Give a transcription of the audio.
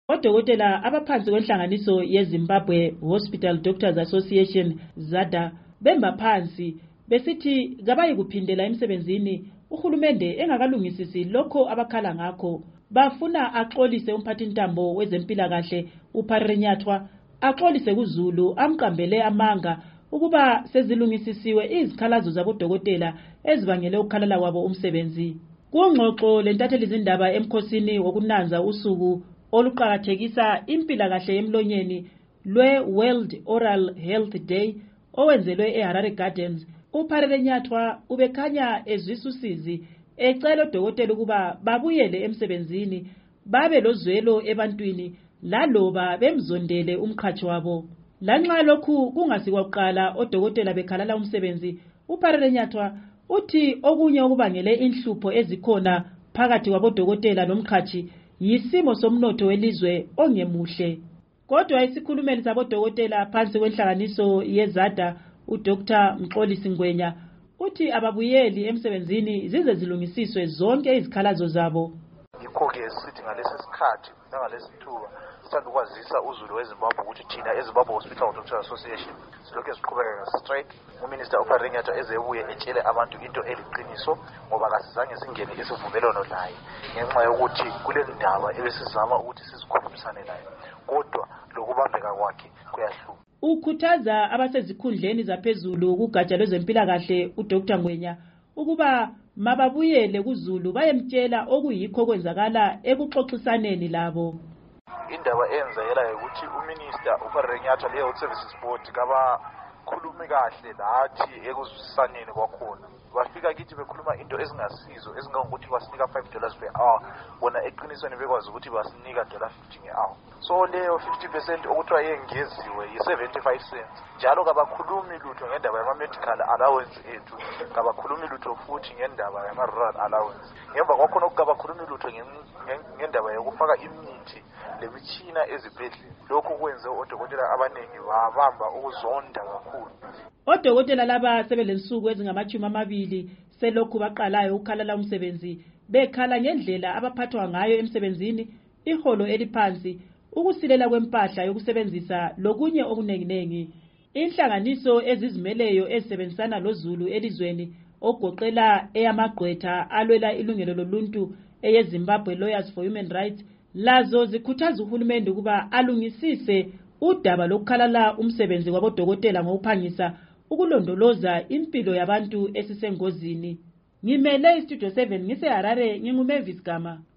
Odokotela abaphansi kwenhlanganiso yeZimbabwe Hospital Doctors Association ZADA bemba phansi besithi kabayi kuphindela emsebenzini uhulumende engakalungisisi lokho abakhala ngakho. Bafuna axolise umphathintambo wezempilakahle uPharenyathwa, axolise kuZulu amqambele amanga ukuba sezilungisisiwe izikhalazo zabodokotela ezibangele ukukhalala kwabo umsebenzi. Kungxoxo lentatheli izindaba emkhosini wokunanza usuku oluqakathekisa impilakahle emlonyeni lwe-World Oral Health Day owenzelwe eHarare Gardens, uPharenyathwa ubekhanya ezwisa usizi ecela odokotela ukuba babuyele emsebenzini babe lozwelo ebantwini laloba bemzondele umqhatshi wabo. Lanxa lokhu kungasikuqala odokotela bekhalala umsebenzi, uPharenyathwa uthi okunye okubangele inhlupho ezikhona phakathi kwabodokotela nomqhatshi yisimo somnotho welizwe ongemuhle. Kodwa isikhulumeli sabodokotela phansi kwenhlanganiso yeZADA uDr Mxolisi Ngwenya uthi ababuyeli emsebenzini zize zilungisiswe zonke izikhalazo zabo. Yikho-ke sithi ngalesi sikhathi nangalesi thuba sithanda ukwazisa uZulu weZimbabwe ukuthi thina eZimbabwe Hospital Doctors Association silokhu siqhubeka nge-strike. Uminister uPharenyathwa ezebuye etshele abantu into eliqiniso ngoba kasizange singene isivumelwano laye ngenxa yokuthi kule ndaba ebesizama ukuthi sizikhulumisane naye, kodwa lokubambeka kwakhe kuyahlupha. Ukhuthaza abasezikhundleni zaphezulu kugatsha lwezempilakahle uDr Ngwenya ukuba mababuyele kuZulu bayemtshela okuyikho kwenzakala ekuxoxisaneni labo. Indaba eyenzakelayo ukuthi uminister uPharenyathwa le-Health Services Board kabakhulumi kahle lathi ekuzwisisaneni kwakhona. Bafika kithi bekhuluma into ezingasizo ezingangokuthi basinika $5 per hour, bona eqinisweni bekwazi ukuthi basinika $50 nge-hour. So leyo 50% okuthiwa yengeziwe yi-75 cents. Njalo kabakhulumi lutho ngendaba yama-medical allowance ethu, kabakhulumi lutho futhi ngendaba yama-rural allowance. Ngemva kwakhona kabakhulumi lutho ngendaba yokufaka imithi lemitshina ezibhedlela. Lokhu kwenze odokotela abaningi babamba ukuzonda kakhulu. Odokotela laba sebelensuku ezingama-20 selokhu baqalayo ukukhalala umsebenzi, bekhala ngendlela abaphathwa ngayo emsebenzini, iholo eliphansi, ukusilela kwempahla yokusebenzisa lokunye okunenginengi. Inhlanganiso ezizimeleyo ezisebenzisana loZulu elizweni ogoqela eyamagqwetha alwela ilungelo loluntu eyeZimbabwe Lawyers for Human Rights lazo zikhuthaza uhulumende ukuba alungisise udaba lokukhalala umsebenzi kwabodokotela ngokuphangisa ukulondoloza impilo yabantu esisengozini. Ngimele iStudio 7 ngiseHarare, nginguMavis Gama.